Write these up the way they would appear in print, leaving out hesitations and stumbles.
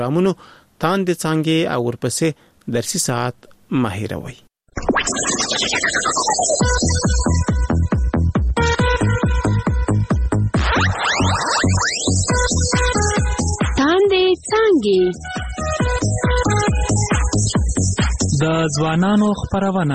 رامونو تاند څنګه او ورپسې درسي ساعت ماهروي. تاند څنګه د ځوانانو خبرونه.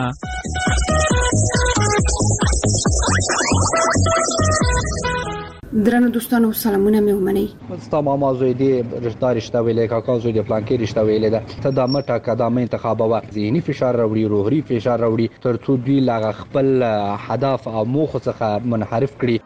درنو دوستانو سلامونه مې ومنئ. ستا ماما زوی دی رشته ویلې کاکا زوی دی پلانکی رشته ویلې ده ته دا مټه قدمه انتخاب وا ذهني فشار راوړي روحي فشار راوړي ترڅو دوی لا خپل هدف او موخه څخه منحرف کړي.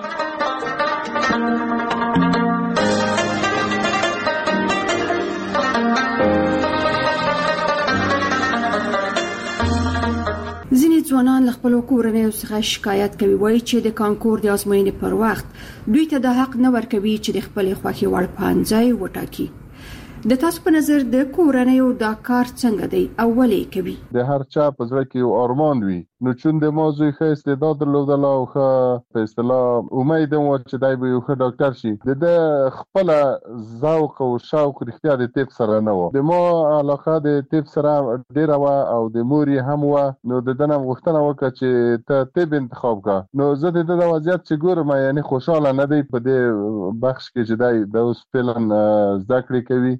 ځوانان له خپل کورنۍ څخه شکایت کوي وایي چې د کانکور د ازموینې پر وخت دوی ته د حق نه ورکوي چې د خپل خوښي وړ پانځای وټاکي. د تاسو په نظر د کورنۍ او دا کار څنګه دی او ولې کوي؟ د هر چا په زړه کې یو ارمان وي نو چون د موضوع ښه استعداد درلودل او ښه په اصطلاح امید و چې دای به یو ښه ډاکټر شي د خپل ذوق او شوق رښتیا د طب سره نه و. د ما علاقه د طب سره ډیره و او د موري هم و نو د دنه غوښتنه وکړه چې ته طب انتخاب کړه. نو زه د وضعیت چې ګورم یعنی خوشاله نه دی په دې بخش کې چې دای د اوس فعلا زده کړې کوي.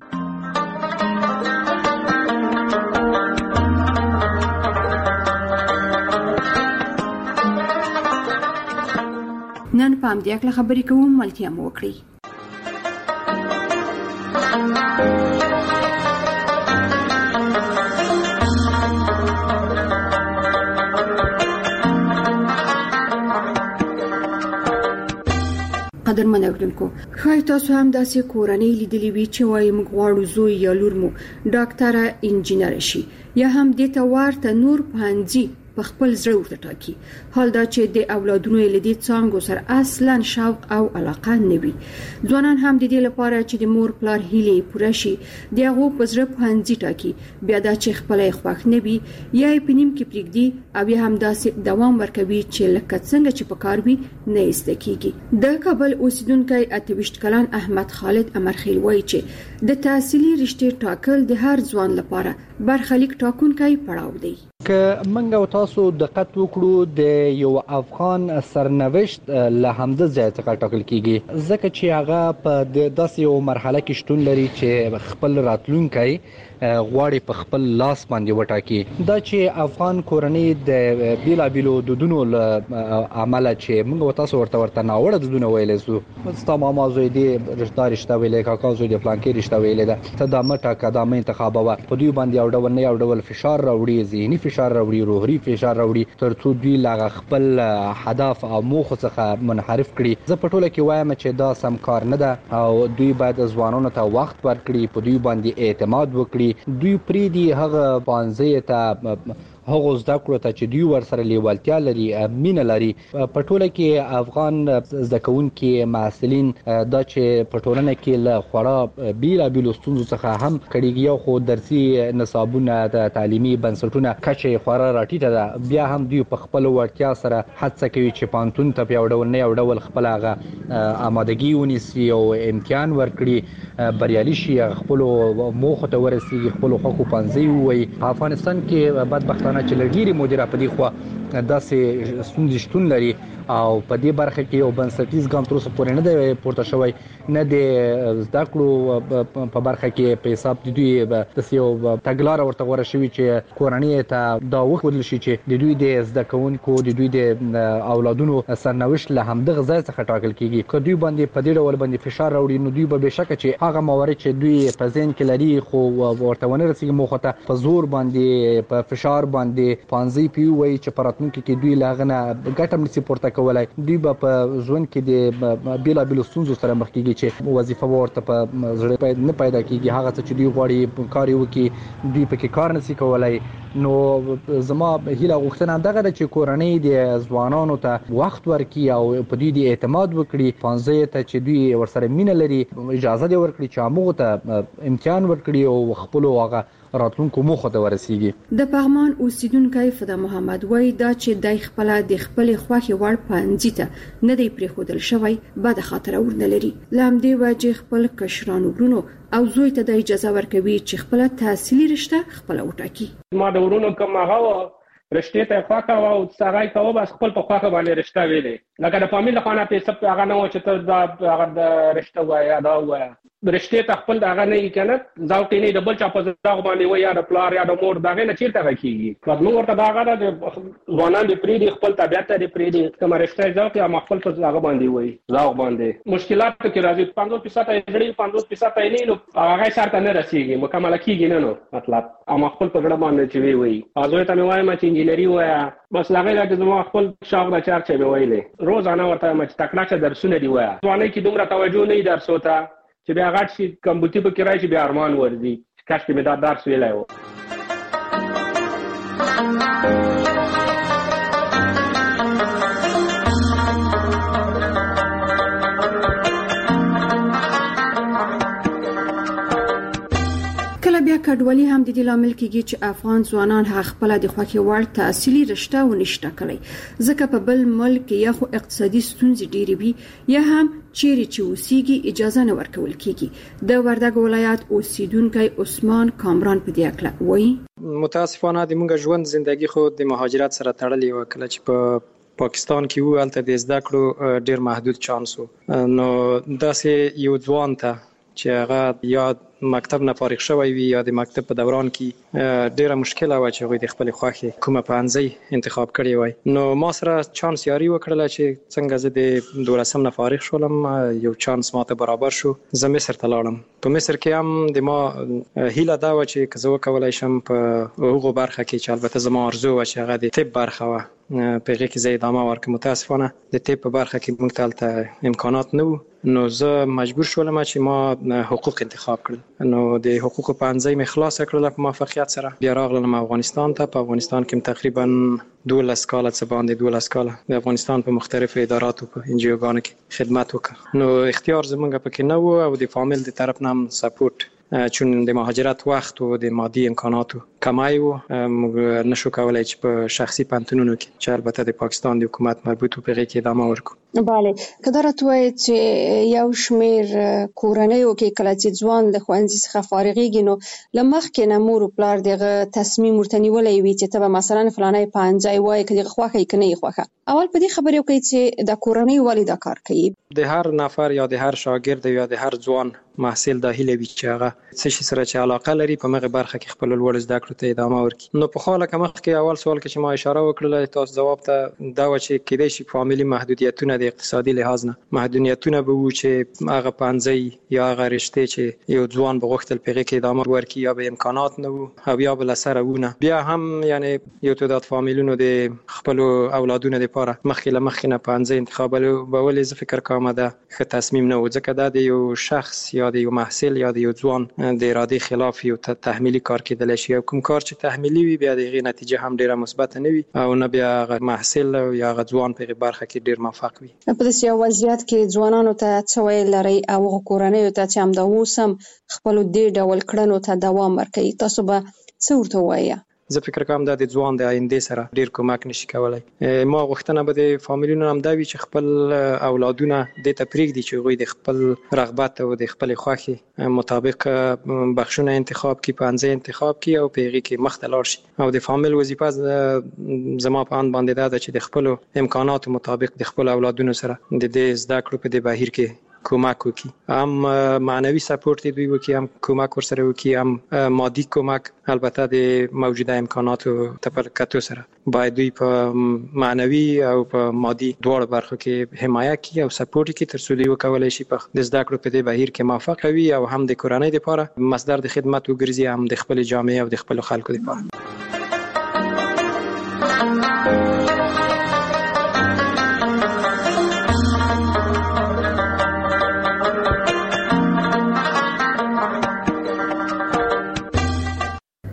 نن پام دې کله خبرې کوم ملتیا مو وکړي. قدرمن اوریدونکو خای تاسو هم داسې کورنۍ لیدلې وي چې وایي موږ غواړو زوی یا لور مو ډاکټر انجینر شي یا هم د توارته نور پانځي په خپل زړه ورته ټاکي. حال دا چې د اولادونو لیدي څنګه سره اصلا شوق او علاقه نه وي. ځوانان هم د دې لپاره چې د مور پلار هیلې پوره شي دغه په زړه پانځي ټاکي بیا دا چې خپل خوښ نه وي یا په نیم کې پریږدي او یا هم داسې دوام ورکوي چې لکه څنګه چې په کار وي نه استکیږي. د کابل اوسیدونکو 28 کلن احمد خالد امرخیل وایي چې د تحصیلي رشتې ټاکل د هر ځوان لپاره برخلیک ټاکونکی پړاو دی. که منګه او تاسو دقت وکړو د یو افغان سرنوشت له همده ځای څخه ټاکل کیږي ځکه چې هغه په داسې یو مرحله کې شتون لري چې خپل راتلونکی غواړي په خپل لاس باندې وټاکي. دا چې افغان کورنۍ د بیلابیلو دودونو عمله چې موږ تاسو ورته ناوړه دودونه ویلې سو ستا ماما زوی دی رشته ویلې کاکا زوی دی پلانکی رشته ویلې ده ته دا مټه قدمه انتخاب وا په دوی باندې یو ډول نه یو ډول فشار راوړي ذهني فشار راوړي روحي فشار راوړي ترڅو دوی لا خپل هدف او موخه څخه منحرف کړي. زه په ټوله کې وایم چې دا سم کار نه ده او دوی باید ځوانانو ته وخت ورکړي په دوی باندې اعتماد وکړي. دوی پری دی هغه پانځه ته هغه زده کړو ته چې دوی ورسره لیوالتیا لري مینه لري. په ټوله کې افغان زده کوونکي محصلین دا چې په ټولنه کې له خورا بیلابیلو ستونزو څخه هم کړيږي خو درسي نصابونه د تعلیمي بنسټونه کچې خورا راټیټه ده بیا هم دوی په خپل وړتیا سره هڅه کوي چې پانتون ته یو ډول نه یو ډول خپل هغه آمادګي ونیسي او امتحان ورکړي بریالي شي خپل موخه ته ورسیږي خپل حقوق پنځي وي. افغانستان کې بدبختانه چې لګيري مدیره په دې خو داسې ستونزې شتون لري او په دې برخه کې یو بنسټیز ګام تر اوسه پورې نه دی پورته شوی نه د زده کړو په برخه کې په حساب د دوی د یو تګلار ورته غوړه شوی چې کورنۍ ته دا وښودل شي چې د دوی د زده کوونکو د دوی د اولادونو سرنوشت له همدغه ځای څخه ټاکل کیږي. که دوی باندې په دې ډول باندې فشار راوړي نو دوی به بشک چې هغه موارد چې دوی په ذهن کې لري خو ورته ونه رسیږي موخه ته په زور باندې په فشار باندې پانځي پی وای چې پراتونکو کې دوی لاغنه ګټم نسی پورته کولای دوی په ژوند کې د بیلابیلو ستونزو سره مخ کیږي چې وظیفه ورته په زړه نه پیدا کیږي هغه څه چې دوی غواړي کار وکړي دوی پکې کار نسی کولای. نو زما هیله غوښتنه دغه د چې کورنۍ د ځوانانو ته وخت ورکړي او په دوی د اعتماد وکړي پانځه ته چې دوی ورسره مینه لري اجازه دی ورکړي چې موږ ته امتحان ورکړي او خپل واغه راتلونکو موخو ته ورسیږي. د پغمان اوسیدونکو فدا محمد وای دا چې د خپل خوخي وړ پانځي ته نه دی پریخودل شوی بعد خاطر ورنه لري. لام دی واجه خپل کشرانو ورونو او زوی ته د اجازه ورکوي چې خپل تحصیلي رشته خپل وټاکي. ما د ورونو کوم هغه رشته ته خواکه او څنګه کوو بس خپل په خواکه باندې رشته ویلې لکه د فامیل خانه په سب هغه نه و چې ته دا هغه د رشته وای دا وای رشته ته خپل هغه نه کنه ځاوټی نه ډبل چا په ځاغ باندې وای یا د پلار یا د مور دغه نه چیرته راکېږي خپل ورته دا هغه د ځوانان د پری د خپل طبيعت د پری د کوم رشته ځاوټی او خپل په ځاغ باندې وای ځاغ باندې مشکلات کې راځي 50% یې 50% یې نو هغه شرط نه رسیږي مکمل کیږي نه نو مطلب او خپل په ګډه باندې چې وی ازوی ته وایم چې انجینری وایا بس لاغې د زما خپل شاغ د چار چې ویلې روزانه ورته مچ تکړه چې درسونه دی وایا ځواني کې دومره توجه نه درسو ته چې بیا غاټ شي کمبوتی په کرای چې بیا ارمان ورزي کاش کې مې دا درس ویلای و. بیا کډوالي هم د دې لامل کېږي چې افغان ځوانان خپل د خوخي وړ تحصیلي رشته ونشته کړي ځکه په بل ملک یا خو اقتصادي ستونزې ډېرې وي یا هم چیرې چې اوسېږي اجازه نه ورکول کېږي. د وردګ ولایت اوسیدونکو عثمان کامران په دې اړه وایي متاسفانه د موږ ژوند زندگی خو د مهاجرت سره تړلې و کله چې په پاکستان کې وو البته د زده کړو ډېر محدود چانس وو نو داسې یو ځوان ته چې هغه یا مکتب نه فارغ شوی وي یا د مکتب په دوران کې ډیره مشکله و چې د خپل خوخي کومه پانځي انتخاب کړی وای نو ما سره چانس یاري وکړله چې څنګه زه د 12 نه فارغ شولم یو چانس ماته برابر شو زه مصر ته لاړم. په مصر کې هم د ما هیله دا و چې که زه وکولای شم په هغه برخه کې چې البته زما ارزو و چې هغه د طب برخه و په هغه کې زه ادامه ورکړم. متاسفانه د طب په برخه کې موږ ته امکانات نه وو نو زه مجبور شولم چې ما حقوق انتخاب کړل. نو د حقوق پانځي مې خلاص کړل په موافقت سره بیا راغلم افغانستان ته. په افغانستان کې تقریبا 12 کال څه باندې 12 کال د افغانستان په مختلفو اداراتو په انجیوګانو کې خدمت وکړ. نو اختیار زمونږ پکې نه وو او د فامیل د طرف نه هم سپورټ چون د مهاجرت وخت او د مادي امکاناتو کمای وو موږ نشو کولای چې په شخصي پانتونونو کې چې البته د پاکستان د حکومت مربوط په غي کې ادامه ورکړو. bale کدارت وای چې یو شمیر کورنیو کې کله چې ځوان د خوانځي څخه فارغيږي نو لمخ کې نمور او پلار دغه تصمیم ورتنیولای وي چې ته مثلا فلانه پانځای وای کله خوخه کني خوخه اول په دې خبرې وکړي چې د کورنۍ والي دا کار کوي. د هر نفر یا د هر شاګرد یا د هر ځوان محصل د هیله وی چې هغه څه شي سره چې علاقه لري په مغه برخه کې خپل لوړ زده کړو ته ادامه ورکړي. نو په خاله کومه کې اول سوال کې چې ما اشاره وکړله تاسو جواب ته دا و چې کېدای شي فامیلی محدودیتونه د اقتصادي لحاظ نه محدودیتونه به و چې هغه پانځي یا هغه رشته چې یو ځوان بغوښتل پیغه کې ادامه ورکړي یا به امکانات نه وو او یا بل سره ونه بیا هم یعنی یو تعداد فامیلونو د خپل اولادونو لپاره مخکې نه پانځي انتخاب به ولې فکر کوم دا ښه تصمیم نه و ځکه دا د یو شخص یا د یو محصل یا د یو ځوان د اراده خلاف یو تحمیلی کار کېدل شي او کوم کار چې تحمیلی وي بیا دغه نتیجه هم ډیره مثبت نه وي او نه بیا محصل یا ځوان په برخه کې ډیر موفق وي. په دې وضعیت کې ځوانانو ته څه ویل لري او کورنیو ته چې هم دا وسم خپل دې ډول کړنو ته دوام ورکړي تاسو به څه ورته وایي؟ زه فکر کوم دا د ځوان د آینده سره ډیر کومک نشي کولای. ما غوښتنه به د فامیلونو هم دا وي چې خپل اولادونه د تپریک دي چې غوي د خپل رغبت او د خپل خوخي مطابق بخښونه انتخاب کی پانځه انتخاب کی او پیغي کې مختلف شي او د فامیل وظیفه زما په ان باندې دا چې د خپل امکانات مطابق د خپل اولادونو سره د دې زده کړو په د بهیر کې کومک وکي هم معنوي سپورت دوی وکي هم کومک ورسره وکي هم مادي کومک البته د موجوده امکاناتو تفکراتو سره باید دوی په معنوي او په مادي دواړو برخو کې حمایت کوي او سپورت کوي تر څو دوی وکولای شي په د زده کړو په دې بهیر کې موفق وي او هم د کورنۍ لپاره مصدر د خدمت وګرځي هم د خپل جامعه او د خپل خلکو لپاره.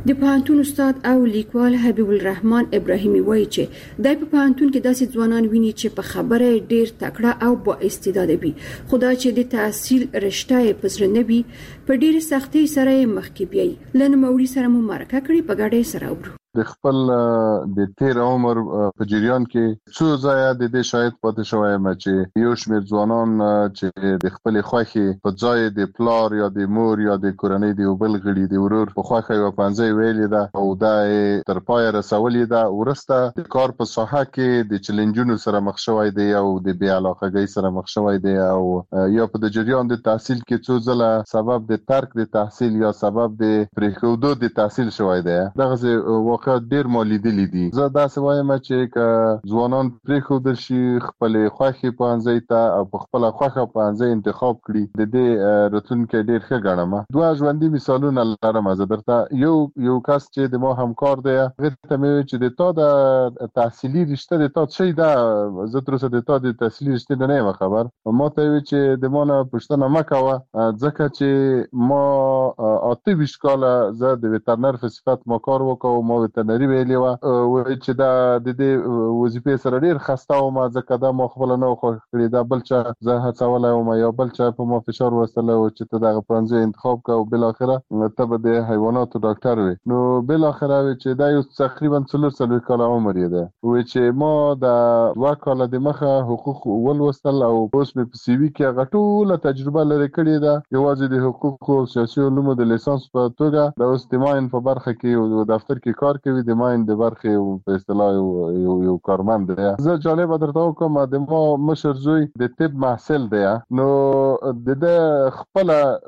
د پوهنتون استاد او لیکوال حبیب الرحمن ابراهیمي وایي چې د پوهنتون کې داسې ځوانان ویني چې په خبره ډیر تکړه او با استعداد وي، خدای چې د تحصیل رشته په سر نه وي په ډیر سختۍ سره مخ کې بیاي. لن موري سره مو مرکه کړی په ګډه سره وبرو. د خپل د تیر عمر په جریان کې څو ځای د دې شاهد پاتې شوم چې یو شمېر ځوانان چې د خپل خوښي په ځای د پلار یا د مور یا د کورنۍ د بل غړي د ورور په خوښه یو پنځه ویلې ده او دا تر پای رسولې ده. ورسته د کار په ساحه کې د چیلنجونو سره مخ شوی دی او د بې علاقګۍ سره مخ شوی دی او یا په د جریان د تحصیل کې څو ځله سبب د ترک د تحصیل یا سبب د پریښودو د تحصیل شوی دی. دغه ډیر مولیدلی دي. زه دا سوایم چې ک ځوانان پریښودل شي خپل خوښي پانځي ته او په خپل خوښه پانځي انتخاب کړي د دې راتلونکي ډیر ښه ګڼم. دوه ژوندۍ مثالونه لرم. زه درته یو کس چې د ما همکار دی غته مې چې د تا د تحصیلي رشته د تا څه ده، زه تر اوسه د تا د تحصیلي رشته نه یم خبر. ما ته وی چې د ما نه پښتنه مکوه ځکه چې ما 28 کال زه د وترنر په صفت ما کار وکاو. ما وترنری ویلی و چې دا د دې وظیفې سره ډیر خسته و ما ځکه دا ما خپل نه خو کړی دا بل چا زه هڅولای و ما یا بل چا په ما فشار وستله و چې ته دغه پرنځي انتخاب کا او بل اخره ته به د حیواناتو ډاکټر وي. نو بل اخره چې دا یو تقریبا 4 کال عمر یې ده و چې ما د 2 کال د مخه حقوق ولوستل او اوس مې په سی وی کې غټوله تجربه لري کړې ده یوازې د حقوق او سیاسي علومو د لیسانس په توګه د استماعین په برخه کې او دفتر کې کار کوي د ماین د برخه په اصطلاح یو کارمند دی. زه جالب درته کوم د ما مشر زوی د طب محصل دی. نو د خپل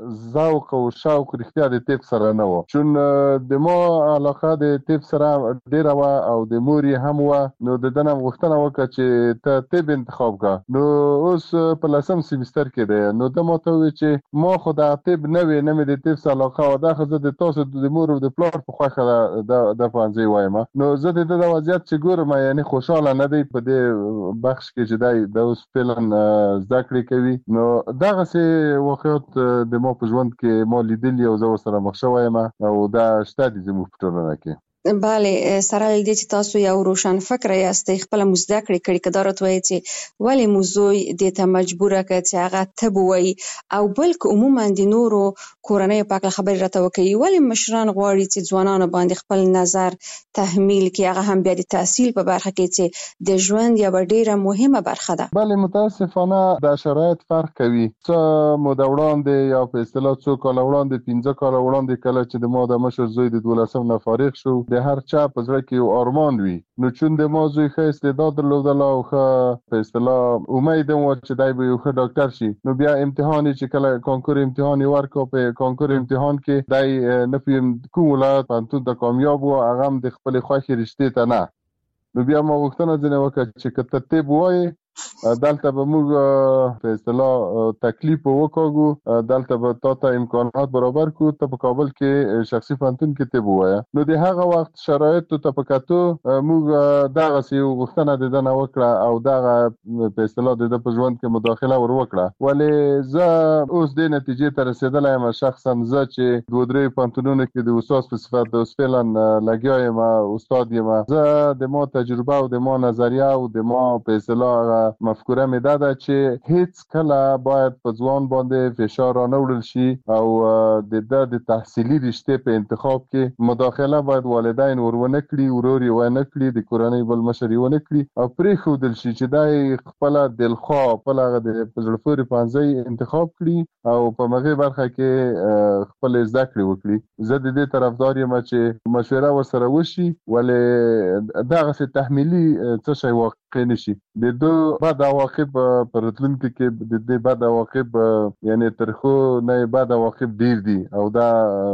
ذوق او شوق رښتیا د طب سره نه و چون د ما علاقه د طب سره ډیره و او د موري هم و. نو د دنه غوښتنه وکړه چې ته طب انتخاب کا. نو اوس په لسم سیمستر کې دی. نو د ما ته وی چې ما خو د طب نه وی نه مې د طب سره علاقه و. دا خزه د تاسو د مور او د پلار په خوښه د پانځي وایم. نو زه د وضعیت چې ګورم یعنی خوشاله نه دی په دې بخش کې چې د اوس فعلا ذکر کوي. نو دغه سي وخت د مو په ژوند کې مو لیدلی او زه سره مخ شوم او دا شته د زموږ په ټولنه کې. بله سره دې چې تاسو یو روشن فکر یاستئ خپل مزده کړی کدارت وایي چې ولی موضوع دې ته مجبوره کړي چې هغه تب وایي او بلک عموما د نورو کورنۍ په اړه خبرې راته وکړي. ولی مشران غواړي چې ځوانانو باندې خپل نظر تحمیل کړي هغه هم بیا د تحصیل په برخه کې چې د ژوند یو ډیره مهمه برخه ده. بله متاسفانه د شرایط فرق کوي. څه مو د وړاندې یا په اصطلاح څو کال وړاندې 15 کال وړاندې کله چې د ما د مشر زوی د 12 نه فارغ شو د هر چا په زړه کې یو ارمان وي. نو چون د ما زوی ښه استعداد درلودل او ښه په اصطلاح امید و چې دی به یو ښه ډاکټر شي. نو بیا امتحان چې کله کانکور امتحان ورکړ په کانکور امتحان کې دی نه پیم کوم ولایت پانتون د کامیاب و هغه د خپل خوښي رشتې ته نه. نو بیا ما غوښتنه ځنه وکړه چې که ته طب وایې دلته به موږ په اصطلاح تکلیف وکړو دلته به تاسو امکانات برابر کو ته په کابل کې شخصي پوهنتون کې طب وایي. نو د هغه وخت شرایط ته په کتو موږ دغه سی غوښتنه د دنه وکړه او دغه په اصطلاح د په ژوند کې مداخله ور وکړه. ولې زه اوس د نتیجې ته رسیدلی یم شخصا زه چې 2-3 پوهنتونونو کې د استاد په صفت د فعلا لګیا یم استاد یم. زه د ما تجربه او د ما نظریه او د ما په اصطلاح مفکوره مې ده چې هیڅ کله باید په ځوان باندې فشار نه وړل شي او د تحصیلي رشته په انتخاب کې مداخله باید والدین ورونه کړي ورور یې ونه کړي د کورنۍ بل مشر یې ونه کړي او پرېښودل شي چې دای خپل دلخواه خپل هغه د زړه پورې پانځي انتخاب کړي او په مغه برخه کې خپل زده کړې وکړي. زه د دې طرفدار یم چې مشوره ورسره وشي ولې دغه څه تحمیلي څه شی واقع نشي. د دوه بعد عواقب پر راتلونکي کې د دې بعد عواقب یعنی ترخو نه بعد عواقب ډیر دي او دا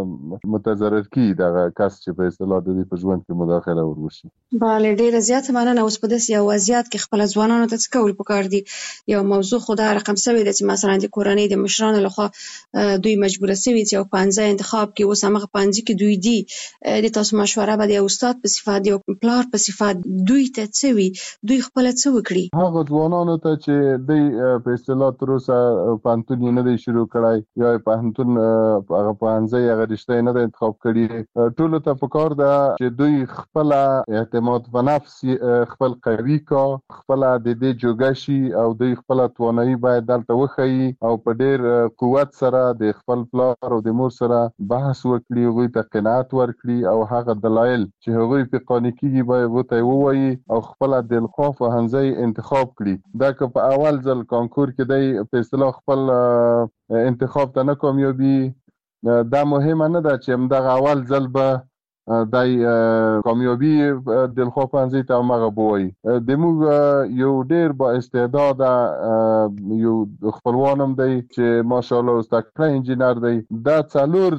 متضرر کی دغه کس چې په اصطلاح د دې په ژوند کې مداخله وروشي. بله ډیره زیاته مننه. اوس په داسې یو وضعیت کې خپل ځوانانو ته څه کول پکار دي؟ یو موضوع خو دا رقم سوی ده چې مثلا د کورنۍ د مشرانو لخوا دوی مجبوره سوي چې یو پانځه انتخاب کې اوس هغه پانځه کې دوی دي د تاسو مشوره به د استاد په صفت یو پلار په صفت دوی ته څه وي دوی خپل څه وکړي؟ هغه ځوانانو ته چې د په اصطلاح تر اوسه پانتون نه دی شروع کړای یا پانتون هغه پانځي هغه رشته نه د انتخاب کړي، ټول ته پکار ده چې دوی خپل اعتماد په نفس خپل قوي کا خپل د دې جوګشي او دوی خپل توانایي باید دلته وخی او په ډیر قوت سره د خپل پلار او د مور سره بحث وکړي، هغه ته قناعت ورکړي او هغه دلایل چې هغه په قانوني کې باید وته ووایي او خپل د الخوف او هنځي انتخاب کړي. دا که په اول ځل کانکور کې د په اصطلاح خپل انتخاب ته نه کامیابي، دا مهمه نه ده چې همدغه اول ځل به دای کامیابی د الخوف هنځي ته مغه بوي. د موږ یو ډیر با استعداد یو خپلوانم دی چې ماشاءالله استاد انجینر دی، دا څلور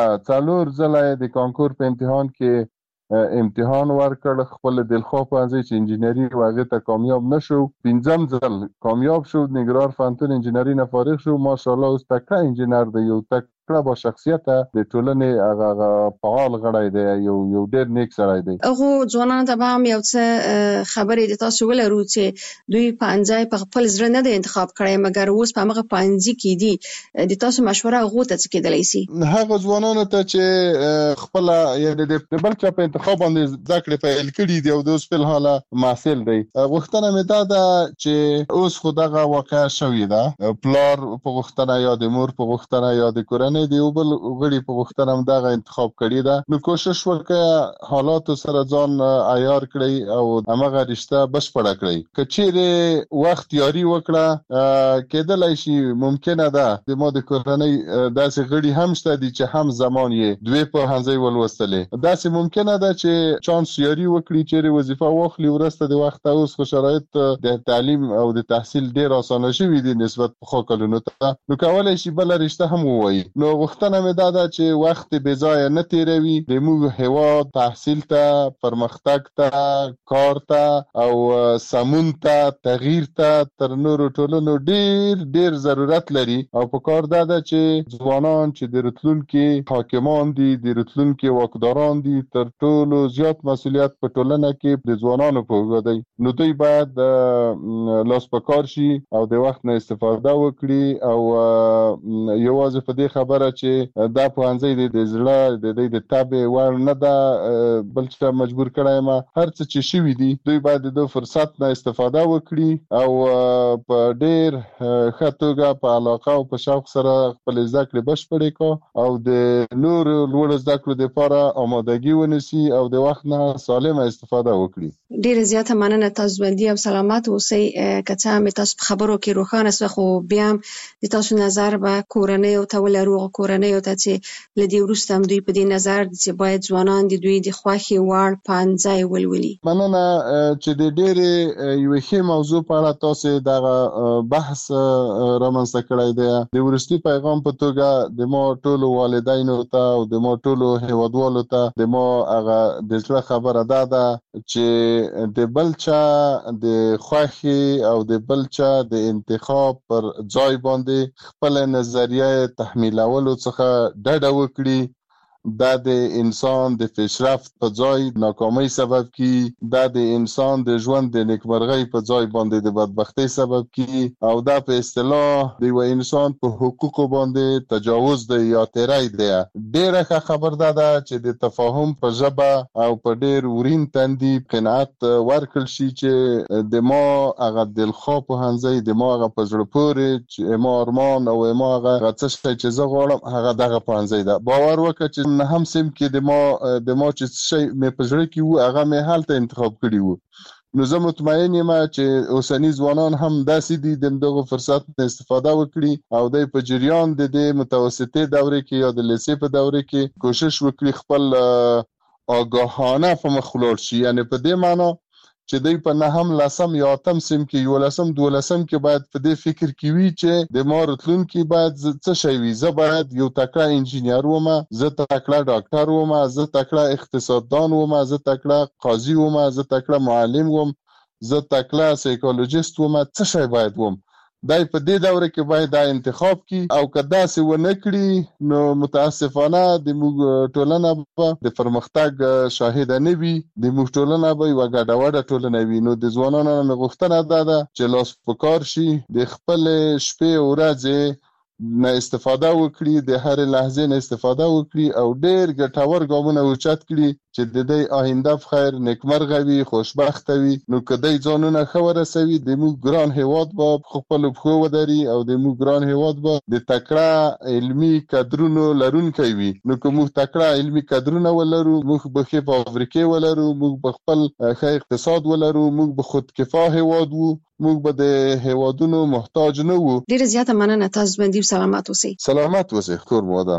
ځله د کانکور په امتحان کې امتحان ورکړ، خپل د الخوف هنځي چې انجینری واغې ته کامیاب نشو، 5م ځل کامیاب شو، نګران فنتون انجینری نه فارغ شو، ماشاءالله استاد انجینر دی، یو تکړه با شخصیت د ټولنې هغه فعال غړی دی، یو ډیر نیک سړی دی. هغه ځوانان ته هم یو څه خبرې د تاسو ولرو چې دوی پانځای په خپل ځړ نه د انتخاب کړی، مګر اوس په هغه پانځي کې دي، د تاسو مشوره هغه ته څه کېدلی شي؟ هغه ځوانانو ته چې خپل یعنی د بل چا په انتخاب باندې ذکر پیل کړي دی او د اوس په حاله محصل دی، غوښتنه مې دا ده چې اوس خو دغه واقع شوې ده، پلار په غوښتنه یا د مور په غوښتنه یا د کورنۍ د یو بل غړي په غوښتنه هم دغه انتخاب کړی ده، نو کوشش وکړه حالاتو سره ځان عیار کړئ او هغه رشته بشپړه کړئ. که چیرې وخت یاري وکړه کېدلای شي ممکنه ده د ما د کورنۍ داسې غړي هم شته دي چې هم زمان یې دوی په هنځي ولوستلې، داسې ممکنه ده چې چانس یاري وکړي چې وظیفه واخلي ورسته د وخت. اوس خو شرایط د تعلیم او د تحصیل ډیر اسانه شوي دي نسبت په کلونو ته، نو کولای شي بل رشته هم ووایي. نو غوښتنه مې دا ده چې وخت بې ځایه نه تیروي، د موږ هیواد تحصیل ته، پرمختګ ته، کار ته او سمون ته، تغییر ته تر نورو ټولنو ډیر ضرورت لري او په کار دا ده چې ځوانان چې د راتلونکي حاکمان دي، د راتلونکي واکداران دي، تر ټولو زیات مسؤلیت په ټولنه کې د ځوانانو په اوږه دی، نو دوی باید لاس په کار شي او د وخت نه استفاده وکړي او یوازې په دې خبره چې دا پوهنځی د زړه د تابع ور نه ده بل چې مجبور کړای ما، هر څه چې شوي دي دوی باید د فرصت نه استفاده وکړي او په ډیر ښه توګه په علاقه او په شوق سره خپل زده کړې بشپړې کړي او د نور لوړ زده کړو لپاره آمادګي ونیسي او د وخت نه سالمه استفاده وکړي. ډیره زیاته مننه، تاسو ژوندي او سلامت اوسئ. که څه هم تاسو په خبرو کې روښانه شوه، خو بیا هم د تاسو نظر به کورنۍ او ته ولرو، کورنۍ ته چې له دې وروسته هم دوی په دې نظر دي چې باید ځوانان د دوی د خوښې وړ پانځای ولولي. مننه چې د ډېرې یوې ښې موضوع په اړه تاسو دغه بحث رامنځته کړی دی. د وروستي پیغام په توګه د ما ټولو والدینو ته او د ما ټولو هیوادوالو ته د ما هغه د زړه خبره ده چې د بل چا د خوښې او د بل چا د انتخاب پر ځای باندې خپل نظریه تحمیلولو څخه ډډه وکړي. دا د انسان د پیشرفت په ځای ناکامۍ سبب کی، دا د انسان د ژوند د نیکمرغۍ په ځای باندې د بدبختۍ سبب کی او دا په اصطلاح د یو انسان په حقوقو باندې تجاوز دی یا تیری دی. ډیره ښه خبر ده چې د تفاهم په ژبه او په ډیر ورین تندي قناعت ورکړل شي چې د ما هغه دلخوا په هنځي د ما هغه په زړه پورې چې ما ارمان او ما هغه څه چې زه غواړم هغه دغه په هنځي ده. باور وکړه چې نه هم سیم کې د ما چې شي مې په زړه کې وو هغه مې هلته انتخاب کړی وو. نو زه مطمئن یم چې اوسنی ځوانان هم داسې دي د دغه فرصت نه استفاده وکړي او د په جریان د متوسطې دورې کې یا د لیسې په دورې کې کوشش وکړي خپل آگاهانه په مخ ولاړ شي. یعنی په دې معنی چې دوی په نهم لسم یا اتم سیم کې 11 12 کې باید په دې فکر کې وي چې د ما راتلونکي باید څه شي وي. زه باید یو تکړه انجینر وم، زه تکړه ډاکټر وم، زه تکړه اقتصاددان وم، زه تکړه قاضي وم، زه تکړه معلم وم، زه تکړه سایکولوژیست وم، څه شي باید وم. دای په دې دوره کې باید دا انتخاب کی او کدا سي ونه کړي نو متاسفانه د موږ ټولنه په د پرمختګ شاهد نه وي د موږ ټولنه به یو ګډوډه ټولنه وي نو د ځوانانو غوښتنه ده چې لاس پکار شي د خپل شپې او ورځې نه استفاده وکړي د هر لحظه نه استفاده وکړي او ډېر ګټور ګامونه اوچت کړي چې د دې آینده په خیر نیکمرغه وي خوشبخت وي نو کدی ځانونه خبره سوي د موږ ګران هیواد به خپل بخو ودري او د موږ ګران هیواد به د تکړه علمي کادرونو لرونکي وي نو کوم تکړه علمي کادرونه ولرو موږ به په فابریکې ولرو موږ به خپل ښه اقتصاد ولرو موږ به خود کفا هیواد وو موږ به د هیوادونو محتاج نه وو. ډیره زیاته مننه تاسو باندې سلامات اوسئ. سلامات اوسئ کور مودان.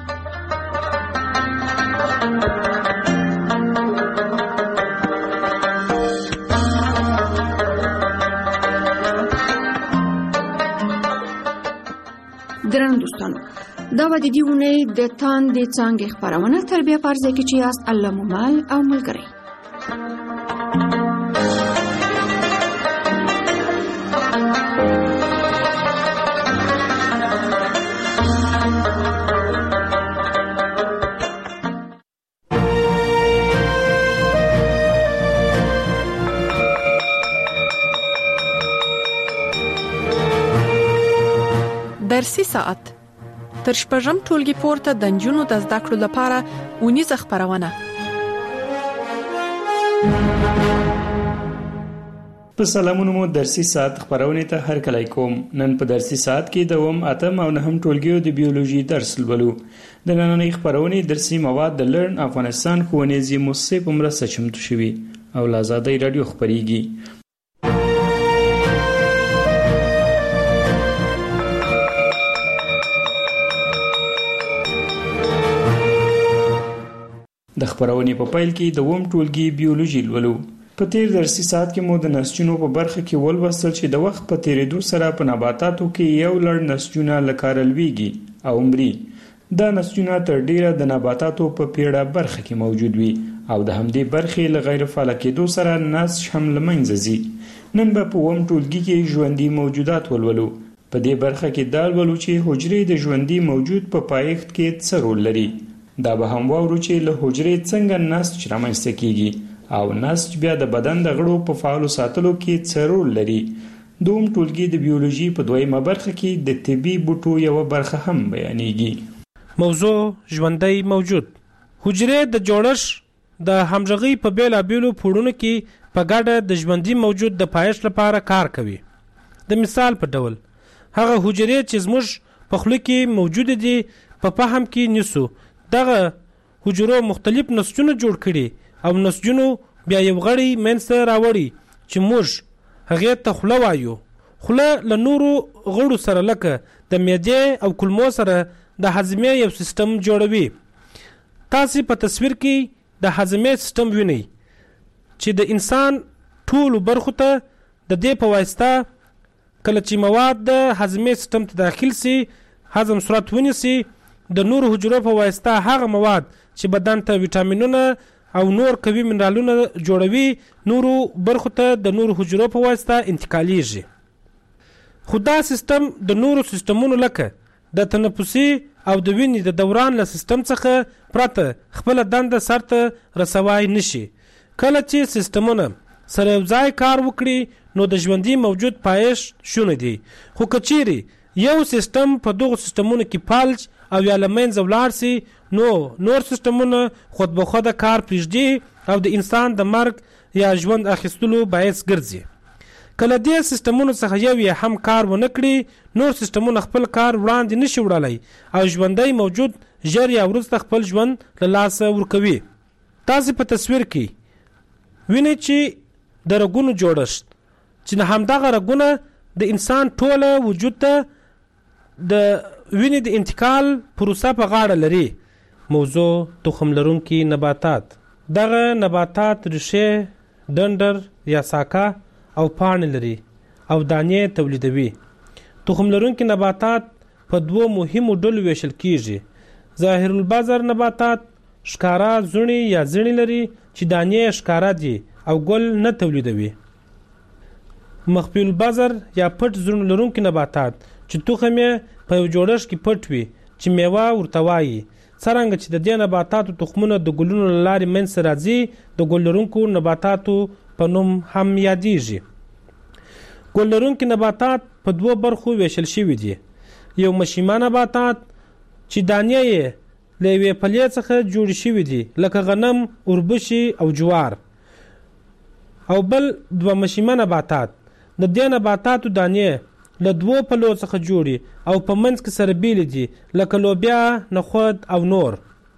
درنو دوستانو دا و د دې اونۍ د تاندې څانګې خپرونه تر بیا پرځای کې چې یاست الله مو مل او ملګری. درسي ساعت تر شپږم ټولګي پورته د نجونو د زده کړو لپاره اونیزه خپرونه. په سلامونو مو درسي ساعت خپرونه ته هر کله کوم. نن په درسي ساعت کې دوم اتم او نهم ټولګیو د بیولوژي درس لولو. د نننۍ خپرونې درسي مواد د لرن افغانستان ښوونیزې مؤسسې په مرسته چمتو شوي او له آزادۍ رادیو خپرېږي. د خپرونې په پیل کې د دوم ټولګي بیولوژي لولو. په تیر درسي ساعت کې مو د نسجونو په برخه کې ولوستل چې د وخت په تیریدو سره په نباتاتو کې یو لړ نسجونه لکه لویږي او مري. دا نسجونه تر ډیره د نباتاتو په پیړه برخه کې موجود وي او د همدې برخې له غیر فعال کېدو سره نسج هم له منځه ځي. نن به په دوم ټولګي کې ژوندي موجودات ولولو. په دې برخه کې دا ولولو چې حجرې د ژوندي موجود په پایښت کې څه رول لري. دا به هم واورو چې له حجرې څنګه نسج رامنځته کیږي او نسج بیا د بدن د غړو په فعالو ساتلو کې څه رول لري. دوم ټولګي د بیولوژي په دویمه برخه کې د طبي بوټو یو برخه هم بیانېږي. موضوع ژوندی موجود. حجرې د جوړښت د همغږي په بیلابیلو پوړونو کې په ګډه د ژوندي موجود د پایښت لپاره کار کوي. د مثال په ډول هغه حجرې چې زموږ په خوله کې موجود دي په فهم کې نیسو دغه حجرو مختلف نسجونه جوړ کړي او نسجونو بیا یو غړی منځته راوړي چې موږ هغه ته خوله وایو. خوله له نورو غړو سره لکه د معدې او کولمو سره د هضمې یو سیستم جوړوي. تاسو په تصویر کې د هضمې سیستم وینئ چې د انسان ټولو برخو ته د دې په واسطه کله چې مواد د هضمې سیستم ته داخل سي هضم صورت ونیسي د نور حجرو په واسطه هغه مواد چې بدن ته ویټامینونه او نور قوي منرالونه جوړوي نورو برخو ته د نور حجرو په واسطه انتقالیږي. خو دا سیستم د نورو سیستمونو لکه د تنفسي او د وینې د دوران له سیستم څخه پرته خپل دنده سرته رسوای نشي. کله چې سیستمونه سره یو ځای کار وکړي نو د ژوندي موجود پایښت شونه دي. خو کچيري یو سیستم په دغه سیستمونو کې فلج او یا لمنځه ولاړ سي نو نور سیستمونه خود به خود کار پرېږدي او د انسان د مرګ یا ژوند اخیستلو باعث ګرځي. کله دې سیستمونو څخه یو یې هم کار ونه کړي نور سیستمونه خپل کار وړاندې نشي وړلای او ژوندی موجود ژر یا وروسته خپل ژوند له لاسه ورکوي. تاسو په تصویر کې وینئ چې د رګونو جوړښت چې همدغه رګونه د انسان ټوله وجود ته د وینې د انتقال پروسه په غاړه لري. موضوع تخم لرونکي نباتات. دغه نباتات ریښې ډنډر یا ساکه او پاڼې لري او دانې تولیدوي. تخم لرونکي نباتات په دوو مهمو ډلو ویشل کیږي. ظاهر البذر نباتات ښکارا زړې یا زړې لري چې دانې ښکارا دي او ګل نه تولیدوي. مخفي البذر یا پټ زړونه لرونکي نباتات چې تخم یې په یو جوړښت کې پټ وي چې میوه ورته وایي. څرنګه چې د دې نباتاتو تخمونه د ګلونو له لارې منځته راځي د ګل لرونکو نباتاتو په نوم هم یادیږي. ګل لرونکي نباتات په دوو برخو ویشل شوي دي. یو مشیمه نباتات چې دانې یې له یوې پلې څخه جوړې شوي دي لکه غنم، اوربشې او جوار. او بل دوه مشیمه نباتات د دې نباتاتو دانې له دوو پلو څخه جوړي او په منځ کې سره بیلې دي لکه لوبیا، نخود او نور.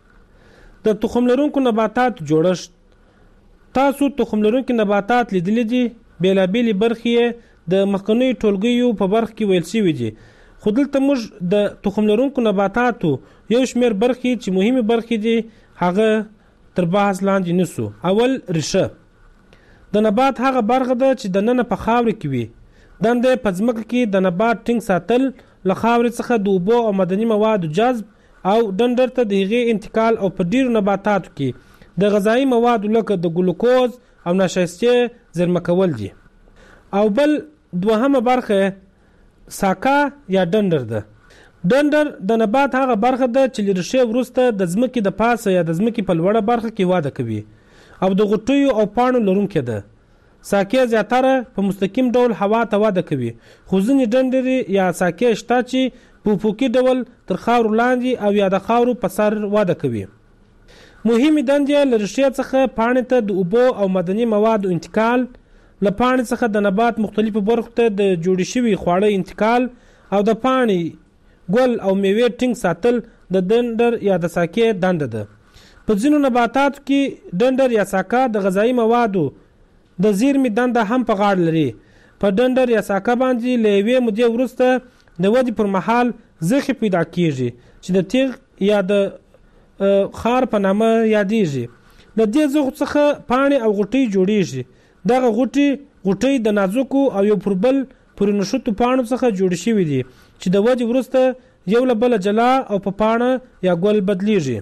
د تخم لرونکو نباتاتو جوړښت. تاسو تخم لرونکي نباتات لیدلی دي. بیلابیلې برخې د مخکنیو ټولګیو په برخه کې ویل شوي دي، خو دلته موږ د تخم لرونکو نباتاتو یو شمېر برخې چې مهمې برخې دي هغه تر بحث لاندې نیسو. اول، ریشه. د نبات هغه برخه ده چې دننه په خاورې کې وي. دنده په ځمکه کې د نبات ټینګ ساتل، له خاورې څخه د اوبو او معدني موادو جذب او ډنډر ته د هغې انتقال او په ډیرو نباتاتو کې د غذایي موادو لکه د ګلوکوز او نشایستې زیرمه کول دي. او بل دوهمه برخه ساکا یا ډنډر ده. ډنډر د نبات هغه برخه ده چې له ریښې وروسته د ځمکې د پاسه یا د ځمکې په لوړه برخه کې واده کوي او د غوټیو او پاڼو لرونکې ده. ساکې زیاتره په مستقیم ډول هوا ته واده کوي، خو ځینې ډنډرې یا ساکې شته چې په افقي ډول تر خاورو لاندې او یا د خاورو په سر واده کوي. مهمې دندې له ریښې څخه پاڼې ته د اوبو او معدني موادو انتقال، له پاڼې څخه د نبات مختلفو برخو ته د جوړې شوي خواړه انتقال او د پاڼې، ګل او میوې ټینګ ساتل د ډنډر یا د ساکې دنده ده. په ځینو نباتاتو کې ډنډر یا ساکه د غذایي موادو د زیرمې دنده هم په غاړه لري. په ډنډر یا ساکه باندې له یوې مودې وروسته د ودې پر مهال زخې پیدا کیږي چې د تیغ یا د خار په نامه یادیږي. د دې زخو څخه پاڼې او غوټۍ جوړیږي. دغه غوټۍ د نازکو او یو پر بل پورې نښتو پاڼو څخه جوړې شوي دي چې د ودې وروسته یو له بله جلا او په پاڼه یا ګل بدلیږي.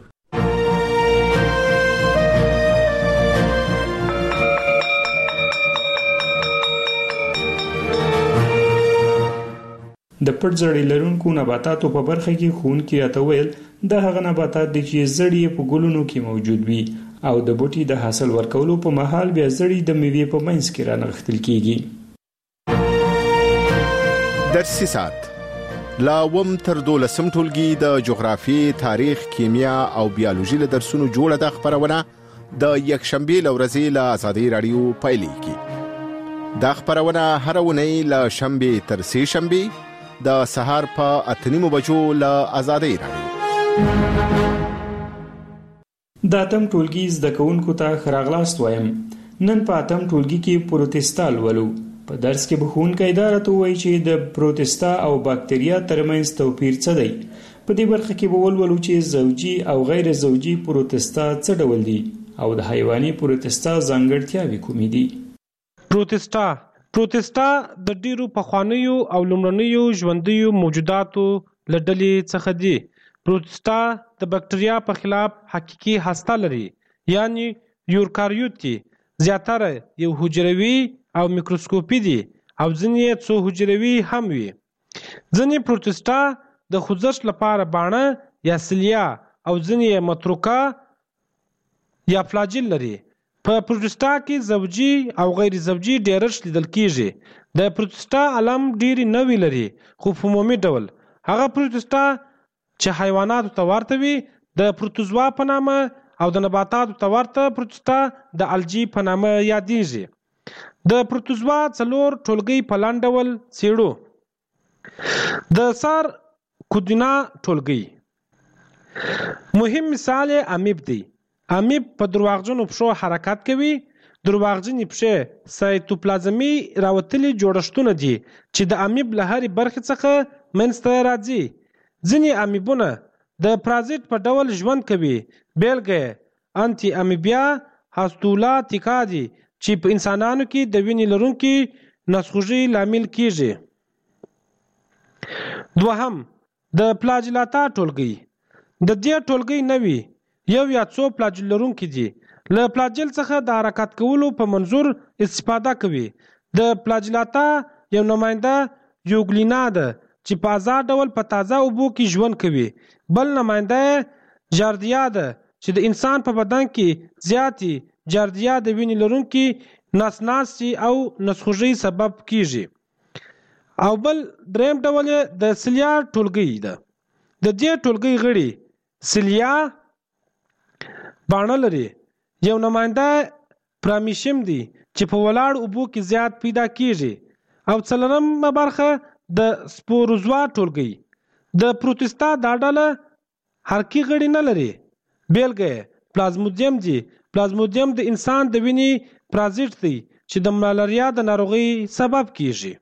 د پټ زړې لرونکو نباتاتو په برخه کې ښوونکي راته ویل دا هغه نباتات دي چې زړې په ګلونو کې موجود وي او د بوټي د حاصل ورکولو په مهال بیا زړې د میوې په منځ کې رانغښتل کیږي. درسي ساعت لا وم تر 12 ټولګي د جغرافي، تاریخ، کیمیا او بیولوژي له درسونو جوړه د خبرونه د یکشنبه لورځي له آزادۍ رادیو پایلیږي. دا خبرونه هر ونی له شنبه تر سه شنبه د سهار په 8:30 بجو له آزادۍ رادیو. د اتم ټولګي زده کوونکو ته ښه راغلاست وایم. نن په اتم ټولګي کې پروتستا لولو. په درس کې به ښوونکی دا راته ووایي چې د پروتستا او باکتریا ترمنځ توپیر څه دی. په دې برخه کې به ولولو چې زوجي او غیر زوجي پروتستا څه ډول دي او د حیواني پروتستا ځانګړتیاوې کومې دي. پروتستا د ډیرو پخوانیو او لومړنیو ژوندیو موجوداتو له ډلې څخه دي. پروتستا د بکټریا په خلاف حقیقي هسته لري، یعنی یوکاریوت دي. زیاتره یو حجروي او میکروسکوپي دي او ځینې څو حجروي هم وي. ځینې پروتستا د خوځښت لپاره باڼه یا سیلیا او ځینې متروکه یا فلاجیل لري. په پروتستا کې زوجي او غیر زوجي ډیرښت لیدل کیږي. د پروتستا علم ډیرې نوې لري، خو په عمومي ډول هغه پروتستا چې حیواناتو ته ورته وي د پروتوزوا په نامه او د نباتاتو ته ورته پروتستا د الجی په نامه یادیږي. د پروتوزوا 4 ټولګي په لاندې ډول څېړو. د سار کودینا ټولګي مهم مثال امیب دی. امیب په درواغجنو پښو حرکت کوي. درواغجنې پښې سایتوپلازمي راوتلي جوړښتونه دي چې د امیب له هرې برخې څخه منځته راځي. ځینې امیبونه د پرازیت په ډول ژوند کوي. بیلګه انټي امیبیا هاستولا تیکا دي چې په انسانانو کې د وینې لرونکي نسخوږي لامل کیږي. دوهم، د فلاجیلاتا ټولګي. د دې ټولګي نوي یو یا څو فلاجیل لرونکي دي. له فلاجیل څخه د حرکت کولو په منظور استفاده کوي. د پلاجلاتا یو نماینده یوګلینا ده چې په آزاد ډول په تازه اوبو کې ژوند کوي. بل نماینده جاردیا ده چې د انسان په بدن کې زیاتی جاردیا د وینې لرونکي ناسناسي او نسخوږي سبب کیږي. او بل دریم ډول د سلیا ټولګي ده. د دې ټولګي غړي سلیا باڼه لري. یو نماینده پرامیشم دی چې په ولاړ اوبو کې زیات پیدا کیږي. او څلورمه برخه د سپوروزوا ټولګي. د پروتستا دا ډله حرکي غړي نه لري. بیلګه پلازمودیم دی. پلازمودیم د انسان د وینې پرازیت دی چې د ملاریا د ناروغي سبب کیږي.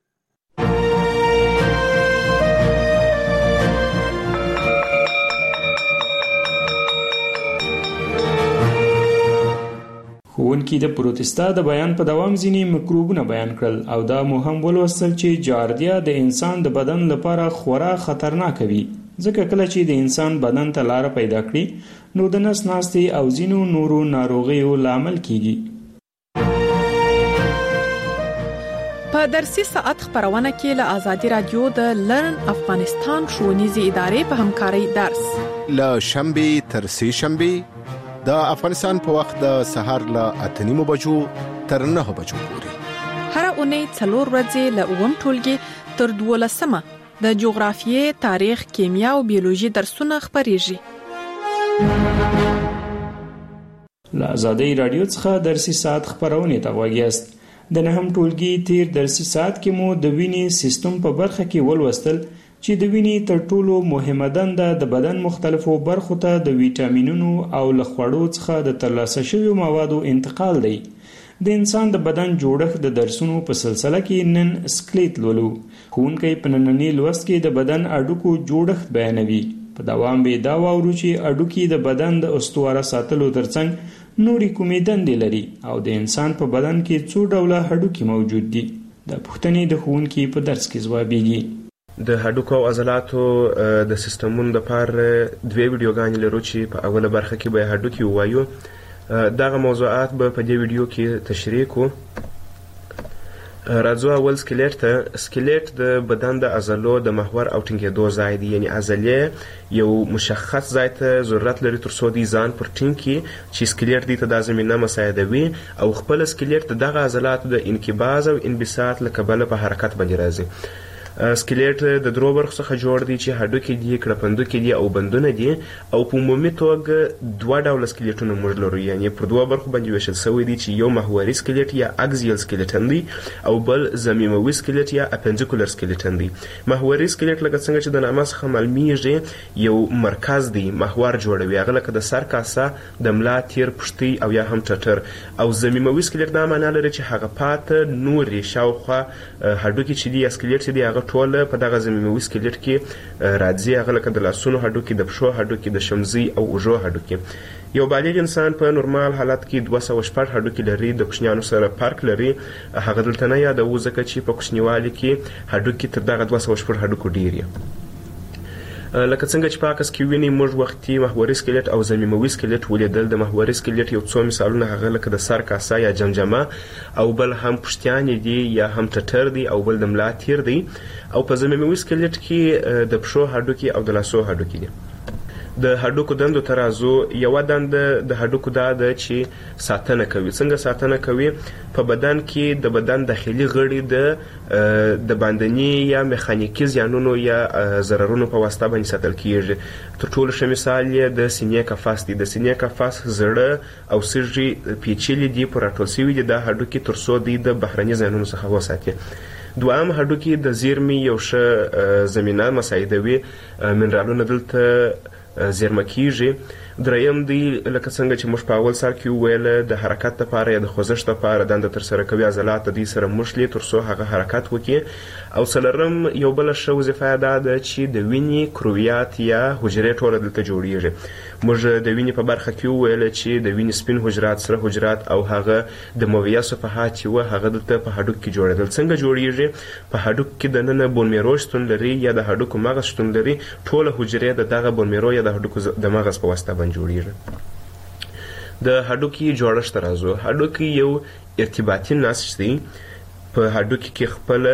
ښوونکي د پروتستا د بیان په دوام ځینې میکروبونه بیان کړل او دا مو هم ولوستل چې جاردیا د انسان د بدن لپاره خورا خطرناک وي، ځکه کله چې د انسان بدن ته لاره پیدا کړي نو د نس ناستي او ځینو نورو ناروغیو لامل کیږي. په درسي ساعت خبرونه کې له آزادي رادیو د لرن افغانستان ښوونیزې ادارې په همکارۍ درس له شنبه تر سه شنبه د افغانستان په وخت د سهار له 8:30 بجو تر 9 بجو پورې هر اونۍ 4 ورځې له 9 ټولګي تر 12 د جغرافیې، تاریخ، کیمیا او بیولوژي درسونه خبريږي. له آزادۍ رادیو څخه درسي ساعت خبرونه ته غوږیاست. د نهم ټولګي تیر درسي ساعت کې مو د وینې سیستم په برخه کې ولوستل چې د وینې تر ټولو مهمه دنده د بدن مختلفو برخو ته د ویټامینونو او له خوړو څخه د ترلاسه شویو موادو انتقال دی. د انسان د بدن جوړښت د درسونو په سلسله کې نن سکلیټ لولو. ښوونکی په ننني لوست کې د بدن اډوکو جوړښت بیانوي. په دوام به دا واورو چې اډوکي د بدن د استواره ساتلو ترڅنګ نورې کومې دندې لري او د انسان په بدن کې څو ډوله هډوکي موجود دي. د پوښتنې د ښوونکي په درس کې ځوابیږي. د هډوکو او عضلاتو د سیستمونو لپاره دوه ویډیوګانې لرو چې په اوله برخه کې به هډوکي ووایو. دغه موضوعات به په دې ویډیو کې تشریح کوو. راځو اول سکلیټ ته. سکلیټ د بدن د عضلو د محور او ټینګېدو ځای دی، یعنی عضلې یو مشخص ځای ته ضرورت لري تر څو دی ځان پر ټینګ کړي چې سکلیټ دی ته دا زمینه مساعدوي او خپل سکلیټ د دغه عضلاتو د انقباض او انبساط له کبله په حرکت باندې راځي. سکلیټ د درو برخو څخه جوړ دی چې هډوکي دي، کړپندوکي دي او بندونه دي. او په عمومي توګه دوه ډوله سکلیټونه موږ لرو، یعنی پر دوه برخو باندې ویشل شوی دی چې یو محوري سکلیټ یا اکزیل سکلیټن دی او بل ضمیموي سکلیټ یا اپنډیکولر سکلیټن دی. محوري سکلیټ لکه څنګه چې د نامه څخه معلومیږي یو مرکز دی، محور جوړوي، هغه لکه د سر کاسه، د ملا تیر، پښتۍ او یا هم ټټر. او ضمیموي سکلیټ دا معنا لري چې هغه پاته نورې شاوخوا هډوکي چې دی یا سکلیټ چې دی هغه ټول په دغه ضمیموي سکلیټ کې راځي، هغه لکه د لاسونو هډوکي، د پښو هډوکي، د شمزي او اوږو هډوکي. یو بالغ انسان په نورمال حالت کې 206 هډوکي لري، د کوچنیانو سره فرق لري. هغه دلته نه یادوو ځکه چې په کوچنیوالي کې هډوکي تر دغه 206 هډوکو ډیر دي. لکه څنګه چې په عکس کې ویني موږ وختي محوري سکلیټ او ضمیموي سکلیټ ولیدل. د محوري سکلیټ یو څو مثالونه هغه لکه د سر کاسه یا جمجمه او بل هم پښتیانې دي یا هم ټټر دي او بل د ملا تیر دي. او په ضمیموي سکلیټ کې د پښو هډوکي او د لاسو هډوکي دي. د هډوکو دندو ته راځو. یوه دنده د هډوکو دا ده چې ساتنه کوي. څنګه ساتنه کوي؟ په بدن کې د بدن داخلي غړي د باندني یا میخانیکي زیانونو یا ضررونو په واسطه باندې ساتل کیږي. تر ټولو ښه مثال یې د سینې قفس دی. د سینې قفس زړه او سږي پیچلي دي، پر راټول شوي دي دا هډوکي تر څو دی د بهرني زیانونو څخه وساتي. دوام هډوکي د زیرمې یو ښه زمینه مساعدوي، منرالونه دلته زیرمه کیږي. دریم دی لکه څنګه چې موږ په اول سر کې وویل د حرکت لپاره یا د خوځښت لپاره دنده ترسره کوي، عضلات د دې سره مښلي تر څو هغه حرکت وکړي. او څلورم یو بله ښه وظیفه دا ده چې د وینې کرویات یا حجرې ټوله دلته جوړیږي. موږ د وینې په برخه کې وویل چې د وینې سپین حجرات، سره حجرات او هغه د مویه صفحات چې وه هغه دلته په هډوک کې جوړېدل. څنګه جوړیږي؟ په هډوک کې دننه بون میرو شتون لري یا د هډوکو مغز شتون لري. ټوله حجرې د دغه بون میرو یا د هډوکو د مغز په واسطه جوړیږي. د هډوکي جوړښت راځو. هډوکي یو ارتباطي نسج دی په هډوکي کې خپل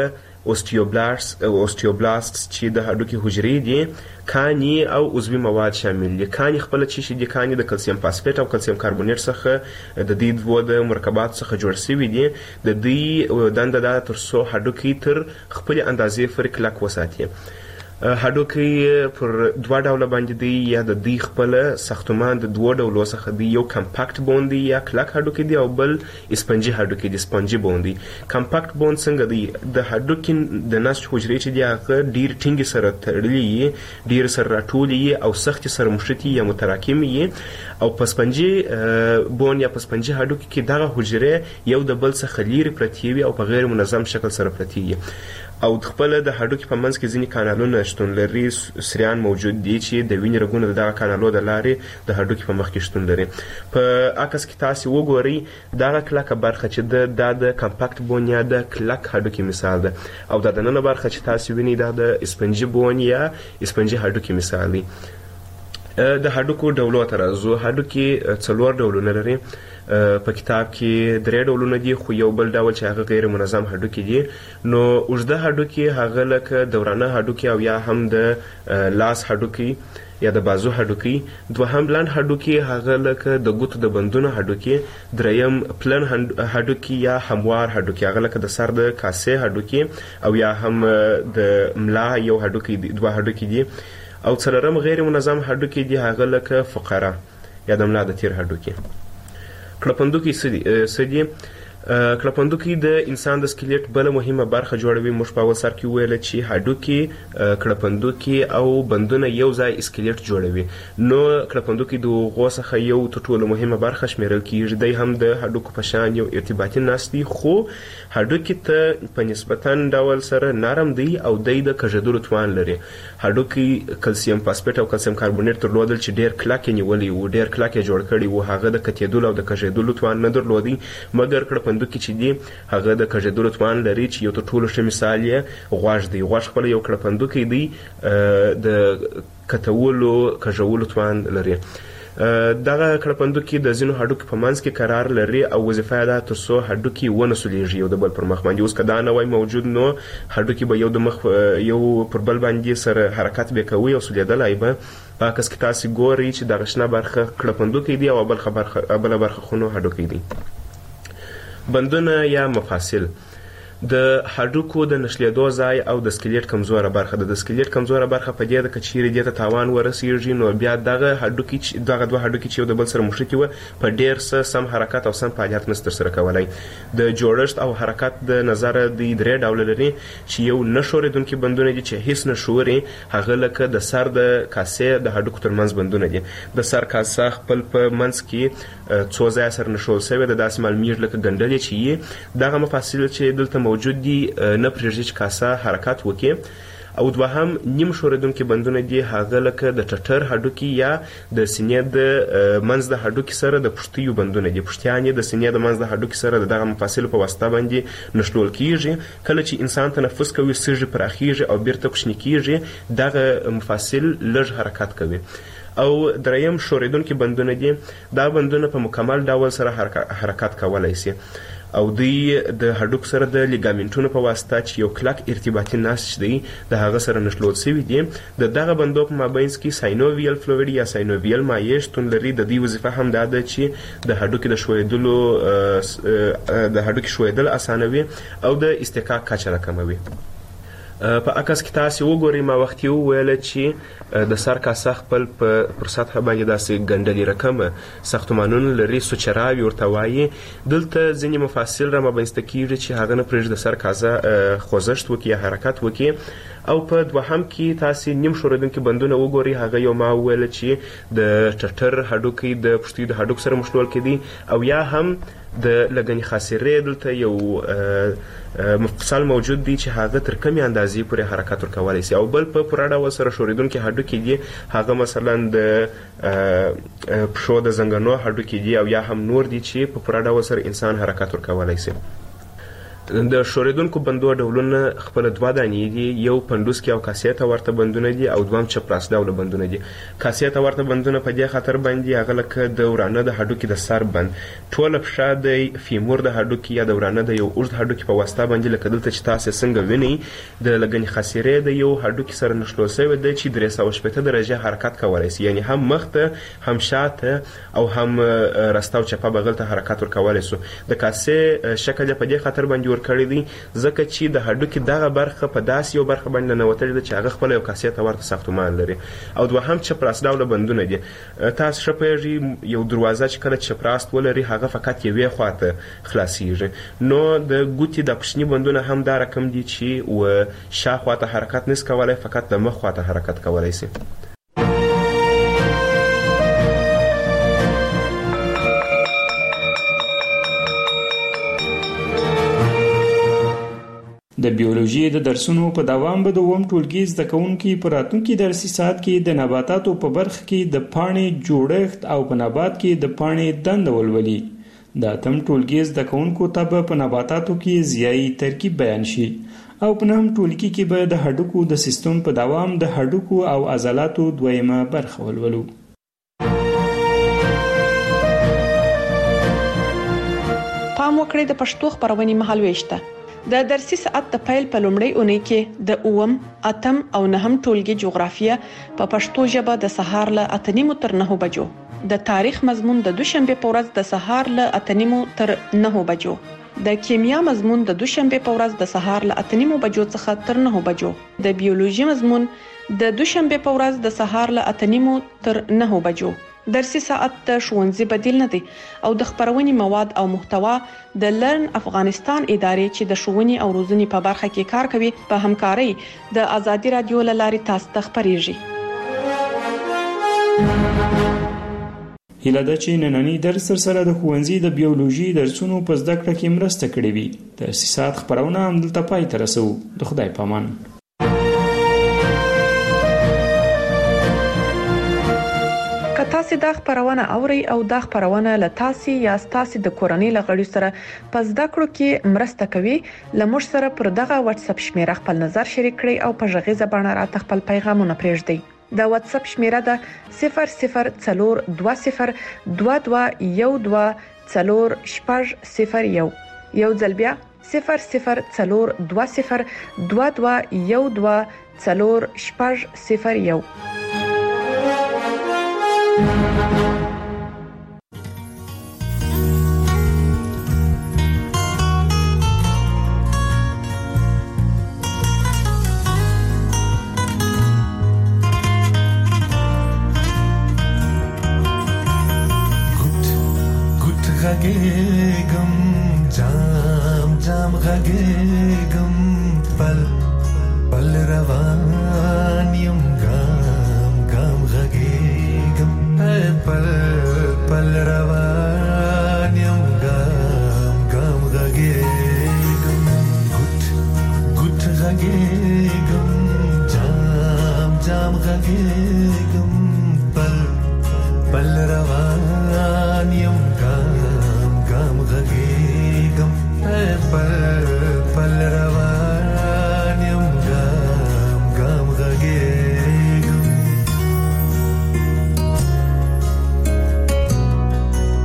اوستیوبلاست چې د هډوکي حجرې دي کاني او عضوي مواد شامل دي. کاني خپل چې دي کاني د کلسیم فاسفیټ او کلسیم کاربونیټ څخه د دې دوه د مرکبات څخه جوړ شوي دي. د دې دنده دا تر څو هډوکي تر خپل اندازې پورې کلک وساتي. هډوکي پر دوه ډوله باندې دی، یا د دوی خپل ساختمان د دوه ډولو څخه دی. یو کمپاکټ بون دی یا کلک هډوکي دی، او بل اسپنجي هډوکي دی، سپنجي بون دی. کمپاکټ بون څنګه دی؟ د هډوکي د نسج حجرې چې دی هغه ډیر ټینګې سره تړلې وي، ډیر سره راټولې وي او سخت سره مشتي یا متراکم وي. او په سپنجي بون یا په سپنجي هډوکي کې دغه حجرې یو د بل څخه لیرې پرتې وي او په غیر منظم شکل سره پرتې وي. او خپل د هډوکي په منځ کې ځینې کانالونه شتون لري، سریان موجود دي چې د وینې رګونه د دغه کانالو د لارې د هډوکي په مخ کې شتون لري. په عکس کې تاسو وګورئ دغه کلکه برخه چې د کمپاکټ بون یا د کلک هډوکي مثال ده، او د دننه برخه چې تاسو وینئ دا د اسپنجي بون یا اسپنجي هډوکي مثال دی. د هډوکو ډولو ته راځو. هډوکي 4 ډولونه لري. په کتاب کې 3 ډولونه دي، خو یو بل ډول چې هغه غیر منظم هډوکي دي. نو اوږده هډوکي هغه لکه دورانه هډوکي او یا هم د لاس هډوکي یا د بازو هډوکي. دوهم لنډ هډوکي هغه لکه د ګوتو د بندونو هډوکي. دریم پلن هډوکي یا هموار هډوکي هغه لکه د سر د کاسې هډوکي او یا هم د ملا یو هډوکي دي، 2 هډوکي دي. او څلورم غیر منظم هډوکي دي هغه لکه فقره یا د ملا د تیر هډوکي. کړپندوکي څه دي؟ کړپندوکي د انسان د سکلیټ بل مهمه برخه جوړوي. موږ په اول سر کې ویل چې هډوکي، کړپندوکي او بندونه یو ځای سکلیټ جوړوي. نو کړپندوکي د هغو څخه یو تر ټولو مهمه برخه شمیرل کیږي. دی هم د هډوکو په شان یو ارتباطي نسج دی، خو هډوکي ته په نسبتا ډول سره نرم دی او دی د کږېدلو توان لري. هډوکي کلسیم فاسفیټ او کلسیم کاربونیټ درلودل چې ډیر کلک یې نیولي وو، ډیر کلک یې جوړ کړي وو. هغه د کتېدلو او د کږېدلو توان نه درلودي، مګر کړپندوکي چې دی هغه د کږېدلو توان لري، چې یو تر ټولو ښه مثال یې غوږ دی. غوږ خپل یو کړپندوکي دی، د کتولو کږولو توان لري. دغه کړپندوکي د ځینو هډوکي په منځ کې قرار لري او وظیفه یې ده تر څو هډوکي ونه سولیږي یو د بل پر مخ باندې. اوس که دا نه وای موجود نو هډوکي به یو د مخ یو پر بل باندې سره حرکت به کوي او سولیدلی به. په عکس کې تاسې ګورئ چې دغه شنه برخه کړپندوکي دی او بله برخه خونو هډوکي دی. بندونه یا مفاصل د هډوکو د نښلېدو ځای او د سکلیټ کمزوره برخه ده. د سکلیټ کمزوره برخه په دې ده که چیرې دې ته تاوان ورسیږي نو بیا دغه دوه هډوکي چې یو د بل سره مښتي وه په ډېر څه سم حرکت او سم فعالیت نشي ترسره کولی. د جوړښت او حرکت د نظره دوی 3 ډوله لري چې یو نه ښورېدونکي بندونه دي چې هیڅ نه ښوري، هغه لکه د سر د کاسې د هډوکو ترمنځ بندونه دي. د سر کاسه خپل په منځ کې څو ځایه سره نښول شوې ده، داسې معلومیږي لکه ګنډلې چې یي. دغه مفاصل چې دلته موجود دي نه پرېږدي چې کاسه حرکت وکړي. او دوهم نیم ښورېدونکي بندونه دي، هغه لکه د ټټر هډوکي یا د سینې د منځ د هډوکي سره د پښتیو بندونه دي. پښتیان یې د سینې د منځ د هډوکي سره د دغه مفاصلو په واسطه باندې نښلول کیږي. کله چې انسان تنفس کوي سږي پراخیږي او بیرته کوچني کیږي، دغه مفاصل لږ حرکت کوي. او دریم ښورېدونکي بندونه دي، دا بندونه په مکمل ډول سره حرکت کولی شي او دوی د هډوکو سره د لیګامنټونو په واسطه چې یو کلک ارتباطي نسج دی د هغه سره نښلول شوي دي. د دغه بندو په مابینځ کې ساینوویل فلویډ یا ساینوویل مایع شتون لري. د دې وظیفه هم دا ده چې د هډوکي د هډوکي ښویېدل اسانوي او د استحقاق کچه راکموي. په عکس کې تاسې وګورئ، ما وختي وویله چې د سر کاسه خپل پر سطحه باندې داسې ګنډلې رقمه ساختمانونه لري، سوچراوي ورته وایي. دلته ځینې مفاصل را مابینځته کیږي چې هغه نه پرېږدي د سر کاسه خوځښت وکړي یا حرکت وکړي. او په دوهم کې تاسې نیم ښورېدونکي بندونه وګورئ، هغه یو ما وویله چې د ټټر هډوکي د پښتیو د هډوکو سره مښلول کېدي. او یا هم د لګنې خاصرې دلته یو مفصل موجود دی چې هغه تر کمې اندازې پورې حرکت ورکولی شي. او بل په پوره ډول سره ښورېدونکي هډوکي دي، هغه مثلا د پښو د زنګنو هډوکي دي او یا هم نور دي چې په پوره ډول سره انسان حرکت ورکولی شي. د شوریدونکو بندو ډولونه خپل دوه دانې دي، یو پندوس کې او کاسې ته ورته بندونه دي او دویم چپراس ډوله بندونه دي. کاسې ته ورته بندونه په دې خاطر باندې هغه لکه د ورانه د هډوکي د سر بند، ټوله پښه د فیمور د هډوکي یا د ورانه د یو اوږد هډوکي په واسطه باندې لکه دلته چې تاسو څنګه وینئ د لګنې خاصرې د یو هډوکي سره نښلول شوی دی چې 360 درجه حرکت کولی شي، یعنی هم مخ ته هم شاته او هم راسته او چپه بغل ته حرکت ورکولی شو. د کاسې شکل یې په دې خاطر باندې ورکړی دی ځکه چې د هډوکي دغه برخه په داسې یو برخه باندې ننوتلې ده چې هغه خپله یو کاسې ته ورته ساختمان لري. او دوهم چپراس ډوله بندونه دي. تاسو ښه پوهېږئ یو دروازه چې کله چپراس ولري هغه فقط یوې خوا ته خلاصیږي، نو د ګوتې د کوچني بندونه هم دا رقم دي چې شاخوا ته حرکت نس کولی، فقط د مخ خوا ته حرکت کولی شي. د بیولوژي د درسونو په دوام به د اووم ټولګي زده کوونکي په راتلونکي درسي ساعت کې د نباتاتو په برخه کې د پاڼې جوړښت او په نبات کې د پاڼې دنده ولولي. د اتم ټولګي زده کوونکو ته به په نباتاتو کې ضیایي ترکیب بیان شي او په نهم ټولګي کې به د هډوکو د سیستم په دوام د هډوکو او عضلاتو دویمه برخه ولولو. پام وکړئ د پښتو خبرونې مهالويش ته. د درسي ساعت د پیل په لومړۍ اونۍ کې د اووم، اتم او نهم ټولګي جغرافیه په پښتو ژبه د سهار له 8:30 تر 9 بجو، د تاریخ مضمون د دوشنبه په ورځ د سهار له 8:30 تر 9 بجو، د کیمیا مضمون د دوشنبه په ورځ د سهار له 8:30 بجو څخه تر 9 بجو، د بیولوژي مضمون د دوشنبه په ورځ د سهار له 8:30 تر 9 بجو. درسي ساعت د ښوونځي بدیل نه دی او د خبرونې مواد او محتوا د لرن افغانستان ادارې چې د ښوونې او روزنې په برخه کې کار کوي په همکارۍ د آزادي رادیو له لارې تاسو ته خبرېږي. هیله ده چې نننی درس سره د ښوونځي د بیولوژي درسونو په زده کړه کې مرسته کړې وي. درسي ساعت خبرونه همدلته پای ته رسوو. د خدای په امان. که تاسو دا خبرونه اورئ او دا خبرونه له تاسو یا تاسو د کورنۍ لغړي سره په زده کړو کې مرسته کوي، لمر سره پر دغه واتس اپ شمیره خپل نظر شریک کړئ او په غږیزه بڼه راته خپل پیغامونه پرېږدئ. د واتس اپ شمیره ده 004212124001. یو ځل بیا 004212124001. غږېږم جام جام غږېږم پل پل روان یم ګام ګام غږېږم پل پل روان یم ګام ګام غږېږم ګوت ګوت غږېږم جام جام غږېږم پل پل روان یم ګام غږېږم پل پل روان یم ګام ګام غږېږم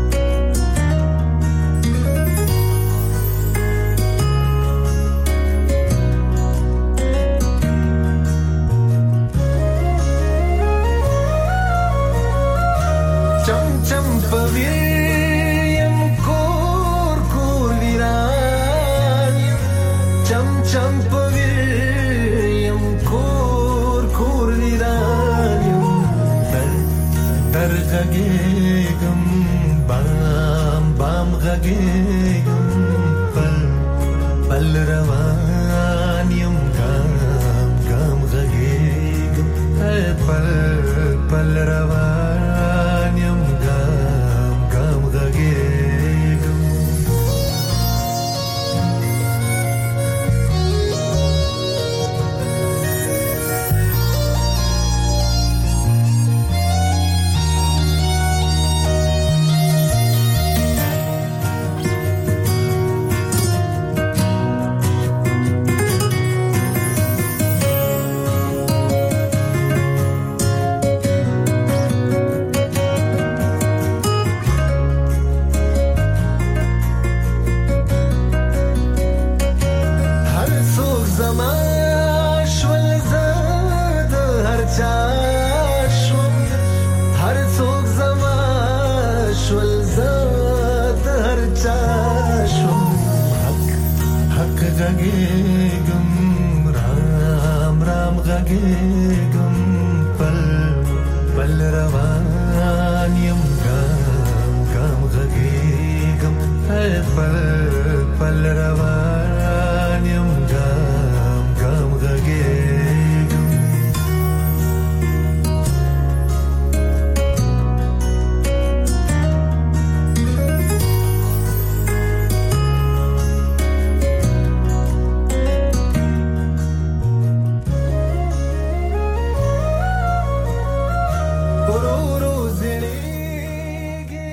غږېږم رام رام غږېږم پل پل روان